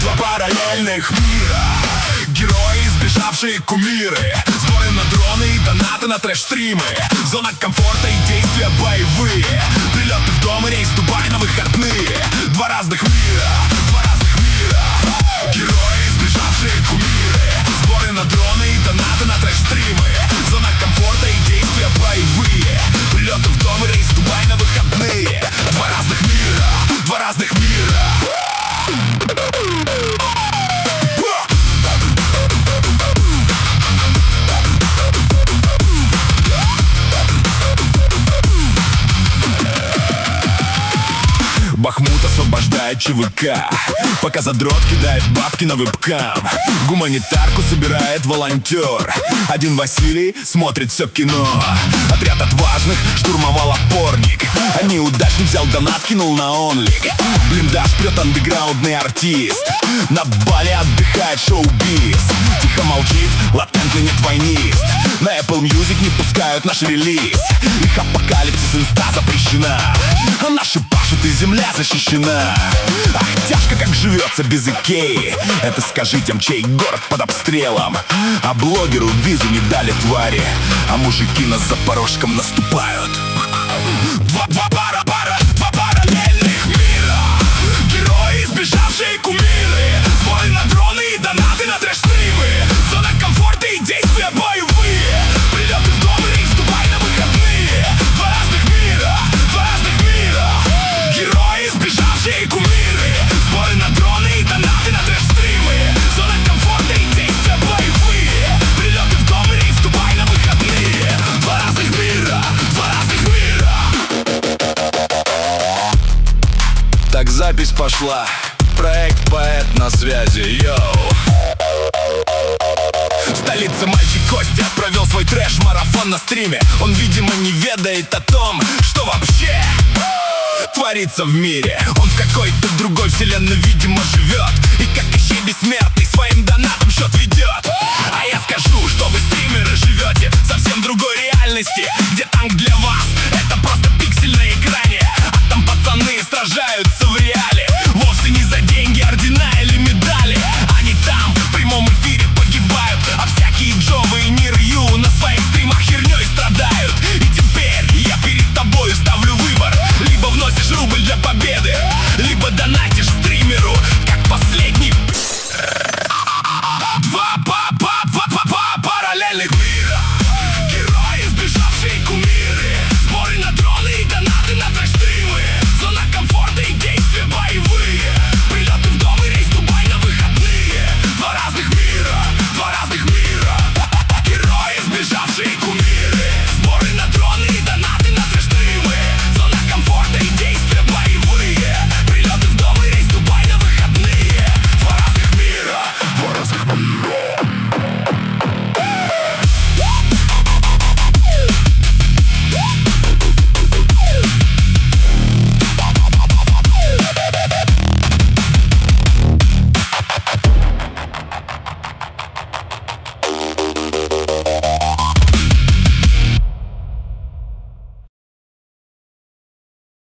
Два параллельных мира, герои, сбежавшие кумиры, сборы на дроны и донаты на трэш-стримы. Зона комфорта и действия боевые, прилеты в дом и рейс в Дубай на выходные. Два разных мира, два разных мира. Герои, сбежавшие кумиры, сборы на дроны и донаты на трэш-стримы. Зона комфорта и действия боевые, прилеты в дом и рейс в Дубай на выходные. Два разных мира, два разных мира. Бахмут освобождает ЧВК, пока задрот кидает бабки на вебкам. Гуманитарку собирает волонтер. Один Василий смотрит все кино. Отряд отважных штурмовал опорник. А неудачник взял донат, кинул на онлик. Блиндаж прет андеграундный артист. На Бали отдыхает шоу-биз. Тихо молчит латентный нетвойнист. На Apple Music не пускают наш релиз. Их апокалипсис, инста запрещена, а наши пашут и земля защищена. Ах, тяжко как живется без Икеи. Это скажи тем, чей город под обстрелом. А блогеру визу не дали твари, а мужики на Запорожском наступают. Два параллельных мира, герои, сбежавшие кумиры, сборы на дроны и донаты на трэш-стримы. Зона комфорта и действия боевые, прилеты в дом и рейс в Дубай на выходные. Два разных мира, два разных мира. Герои, сбежавшие кумиры, сборы на дроны и донаты на трэш-стримы. Зона комфорта и действия боевые, прилеты в дом и рейс в Дубай на выходные. Два разных мира, два разных мира. Так запись пошла, проект поэт на связи, йоу. В столице мальчик Костя провел свой трэш-марафон на стриме. Он, видимо, не ведает о том, что вообще творится в мире. Он в какой-то другой вселенной, видимо, живет, и как ищей бессмертный своим донатом счет ведет. А я скажу, что вы, стримеры, живете в совсем другой реальности, где танк для вас — это просто пиксель на экране, а там пацаны сражаются